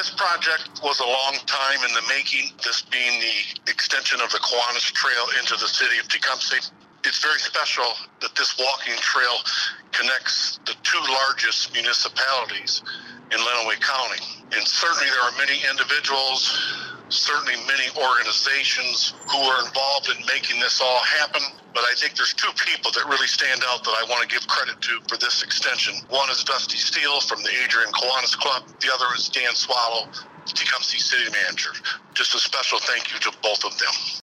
this project was a long time in the making, this being the extension of the Kiwanis Trail into the city of Tecumseh. It's very special that this walking trail connects the two largest municipalities in Lenawee County. And certainly there are many individuals, certainly many organizations who are involved in making this all happen. But I think there's two people that really stand out that I want to give credit to for this extension. One is Dusty Steele from the Adrian Kiwanis Club. The other is Dan Swallow, Tecumseh City Manager. Just a special thank you to both of them.